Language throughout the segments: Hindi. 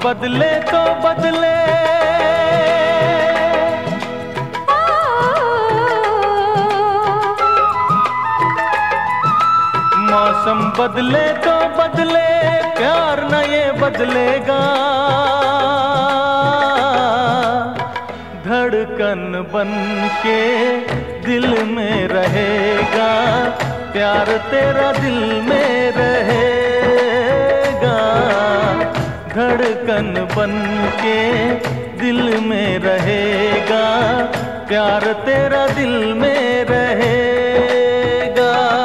बदले तो बदले, मौसम बदले तो बदले, प्यार न ये बदलेगा। धड़कन बन के दिल में रहेगा, प्यार तेरा दिल में रहेगा। धड़कन बन के दिल में रहेगा, प्यार तेरा दिल में रहेगा।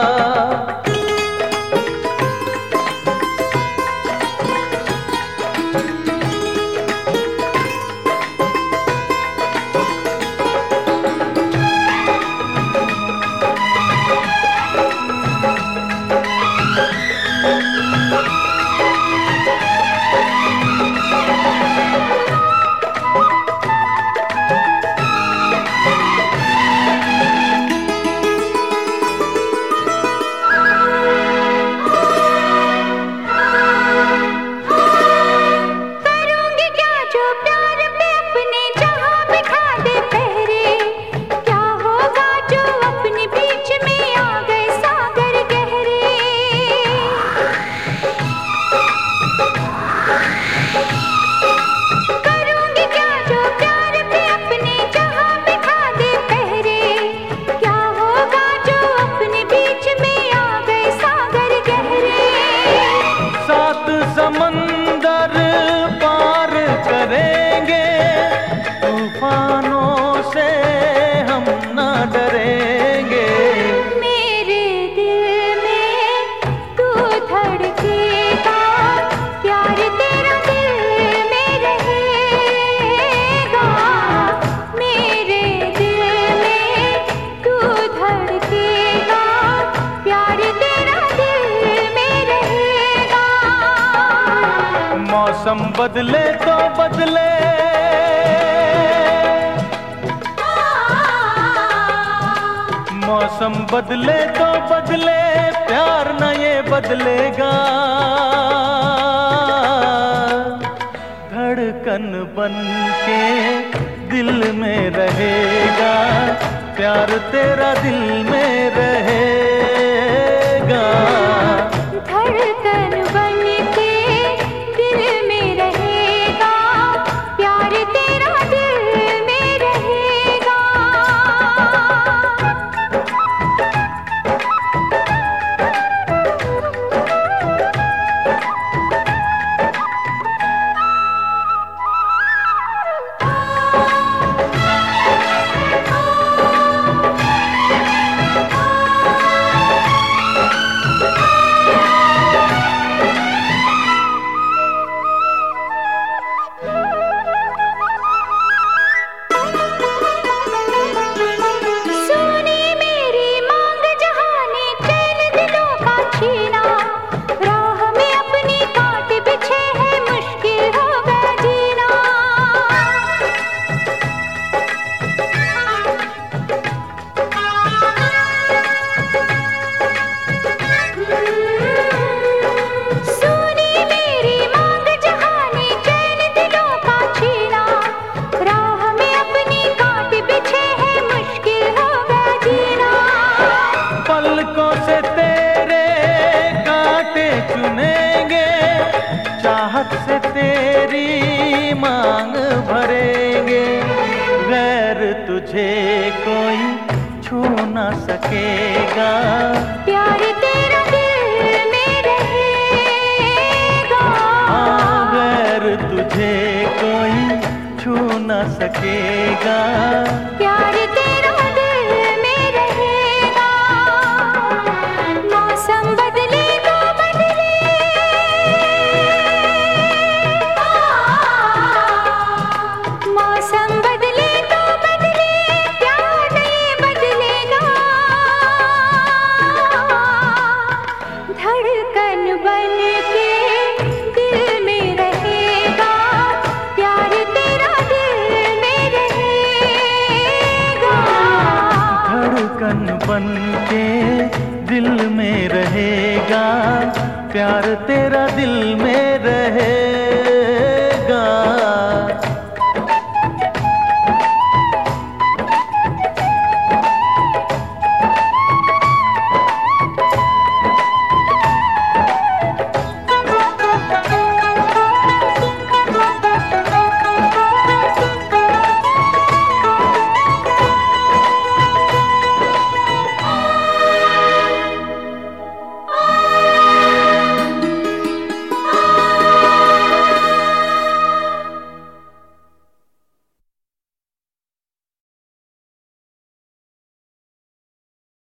समंदर पार करेंगे, तूफानों से हम ना डरेंगे। मेरे दिल में तू धड़केगा, प्यार तेरा दिल में रहेगा। मेरे दिल में तू धड़केगा, प्यार तेरा दिल में रहेगा। मौसम बदले तो बदले, मौसम बदले तो बदले, प्यार न ये बदलेगा। धड़कन बन के दिल में रहेगा, प्यार तेरा दिल में रहेगा। धड़कन बन के दिल में रहेगा, प्यार तेरा दिल में रहेगा। पलकों से तेरे कांटे चुनेंगे, चाहत से तेरी मांग भरेंगे। गैर तुझे कोई छू न सकेगा, प्यार तेरा दिल में रहेगा। गैर तुझे कोई छू न सकेगा, प्यार तेरा दिल में रहेगा। मौसम बदले तो बदले, मौसम बदले तो बदले, प्यार नहीं बदलेगा। धड़कन बन के दिल में रहेगा, प्यार तेरा दिल में रहेगा। धड़कन बन के दिल में रहेगा, प्यार तेरा दिल में रहेगा।